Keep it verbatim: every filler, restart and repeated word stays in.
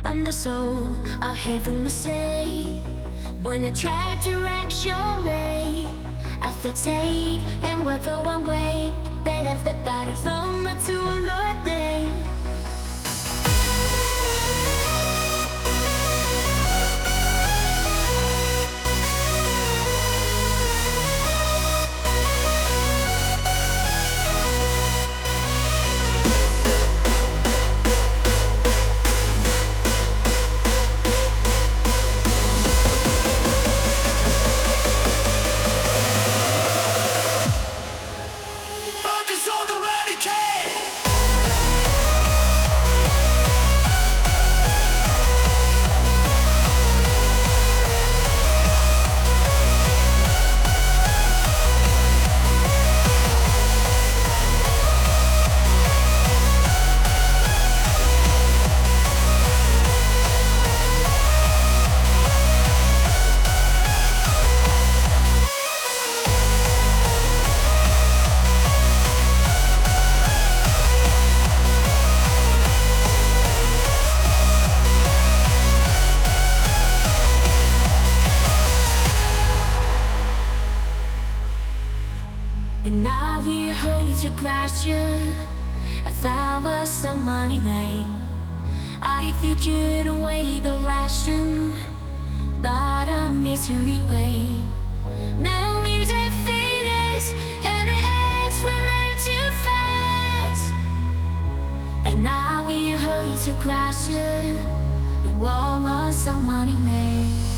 I'm the soul of heaven to say. When I try to direct your way, I take and walk the one way. That I've the body from the to another day. And now we hold your question. I thought was some money made. I figured away the ration, but I miss you anyway. Now we defeat us, and the eggs were learn too fast. And now we hold your question. The war was some money made.